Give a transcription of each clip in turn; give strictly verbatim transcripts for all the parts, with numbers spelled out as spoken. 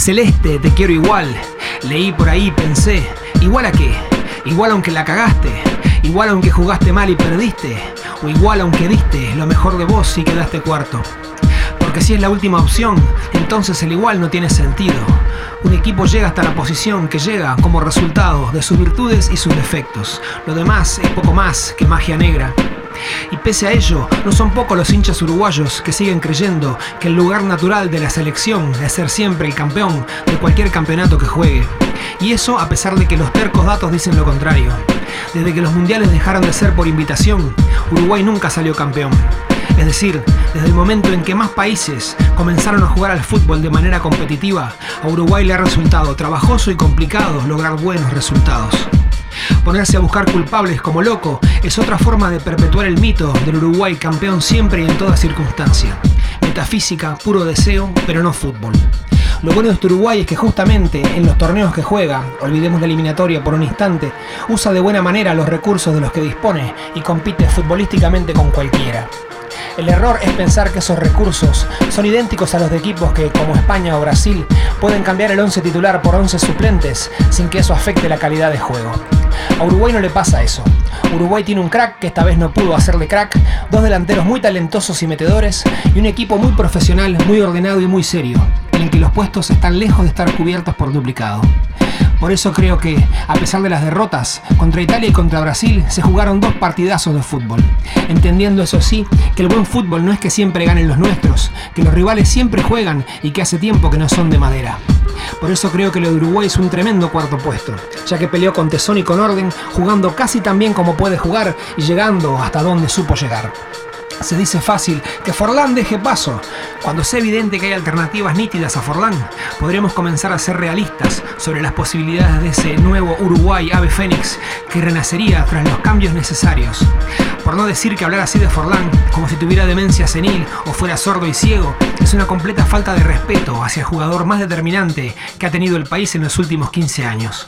Celeste, te quiero igual. Leí por ahí y pensé, ¿igual a qué? Igual aunque la cagaste, igual aunque jugaste mal y perdiste, o igual aunque diste lo mejor de vos y quedaste cuarto. Porque si es la última opción, entonces el igual no tiene sentido. Un equipo llega hasta la posición que llega como resultado de sus virtudes y sus defectos. Lo demás es poco más que magia negra. Y pese a ello, no son pocos los hinchas uruguayos que siguen creyendo que el lugar natural de la selección es ser siempre el campeón de cualquier campeonato que juegue. Y eso a pesar de que los tercos datos dicen lo contrario. Desde que los mundiales dejaron de ser por invitación, Uruguay nunca salió campeón. Es decir, desde el momento en que más países comenzaron a jugar al fútbol de manera competitiva, a Uruguay le ha resultado trabajoso y complicado lograr buenos resultados. Ponerse a buscar culpables como loco es otra forma de perpetuar el mito del Uruguay campeón siempre y en toda circunstancia. Metafísica, puro deseo, pero no fútbol. Lo bueno de este Uruguay es que justamente en los torneos que juega, olvidemos la eliminatoria por un instante, usa de buena manera los recursos de los que dispone y compite futbolísticamente con cualquiera. El error es pensar que esos recursos son idénticos a los de equipos que, como España o Brasil, pueden cambiar el once titular por once suplentes sin que eso afecte la calidad de juego. A Uruguay no le pasa eso. Uruguay tiene un crack que esta vez no pudo hacerle crack, dos delanteros muy talentosos y metedores y un equipo muy profesional, muy ordenado y muy serio, en el que los puestos están lejos de estar cubiertos por duplicado. Por eso creo que, a pesar de las derrotas, contra Italia y contra Brasil se jugaron dos partidazos de fútbol, entendiendo eso sí, que el buen fútbol no es que siempre ganen los nuestros, que los rivales siempre juegan y que hace tiempo que no son de madera. Por eso creo que lo de Uruguay es un tremendo cuarto puesto, ya que peleó con tesón y con orden, jugando casi tan bien como puede jugar y llegando hasta donde supo llegar. Se dice fácil que Forlán deje paso. Cuando sea evidente que hay alternativas nítidas a Forlán, podremos comenzar a ser realistas sobre las posibilidades de ese nuevo Uruguay ave fénix que renacería tras los cambios necesarios. Por no decir que hablar así de Forlán, como si tuviera demencia senil o fuera sordo y ciego, es una completa falta de respeto hacia el jugador más determinante que ha tenido el país en los últimos quince años.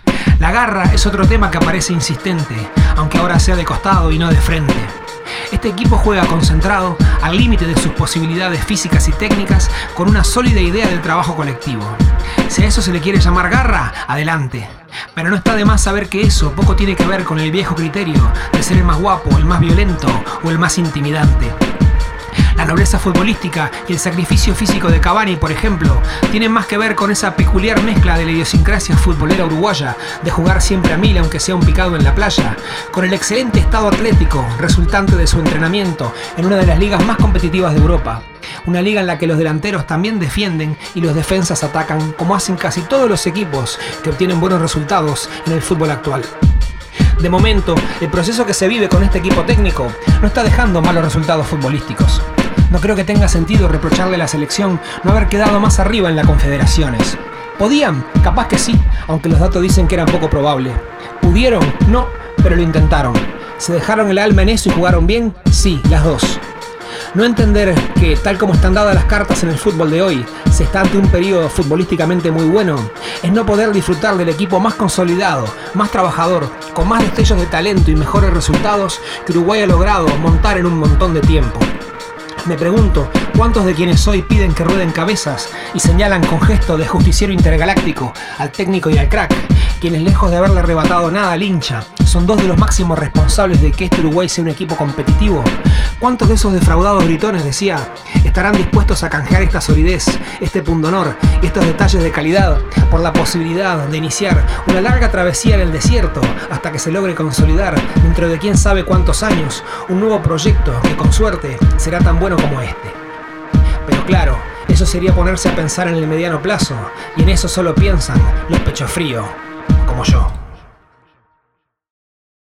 La garra es otro tema que aparece insistente, aunque ahora sea de costado y no de frente. Este equipo juega concentrado, al límite de sus posibilidades físicas y técnicas, con una sólida idea del trabajo colectivo. Si a eso se le quiere llamar garra, adelante. Pero no está de más saber que eso poco tiene que ver con el viejo criterio de ser el más guapo, el más violento o el más intimidante. La nobleza futbolística y el sacrificio físico de Cavani, por ejemplo, tienen más que ver con esa peculiar mezcla de la idiosincrasia futbolera uruguaya, de jugar siempre a mil aunque sea un picado en la playa, con el excelente estado atlético resultante de su entrenamiento en una de las ligas más competitivas de Europa. Una liga en la que los delanteros también defienden y los defensas atacan, como hacen casi todos los equipos que obtienen buenos resultados en el fútbol actual. De momento, el proceso que se vive con este equipo técnico no está dejando malos resultados futbolísticos. No creo que tenga sentido reprocharle a la selección no haber quedado más arriba en las confederaciones. ¿Podían? Capaz que sí, aunque los datos dicen que era poco probable. ¿Pudieron? No, pero lo intentaron. ¿Se dejaron el alma en eso y jugaron bien? Sí, las dos. No entender que, tal como están dadas las cartas en el fútbol de hoy, se está ante un periodo futbolísticamente muy bueno, es no poder disfrutar del equipo más consolidado, más trabajador, con más destellos de talento y mejores resultados que Uruguay ha logrado montar en un montón de tiempo. Me pregunto, ¿cuántos de quienes hoy piden que rueden cabezas y señalan con gesto de justiciero intergaláctico al técnico y al crack, quienes lejos de haberle arrebatado nada al hincha, son dos de los máximos responsables de que este Uruguay sea un equipo competitivo? ¿Cuántos de esos defraudados gritones, decía, estarán dispuestos a canjear esta solidez, este pundonor y estos detalles de calidad por la posibilidad de iniciar una larga travesía en el desierto hasta que se logre consolidar, dentro de quién sabe cuántos años, un nuevo proyecto que con suerte será tan bueno como este? Pero claro, eso sería ponerse a pensar en el mediano plazo, y en eso solo piensan los pechos fríos, como yo.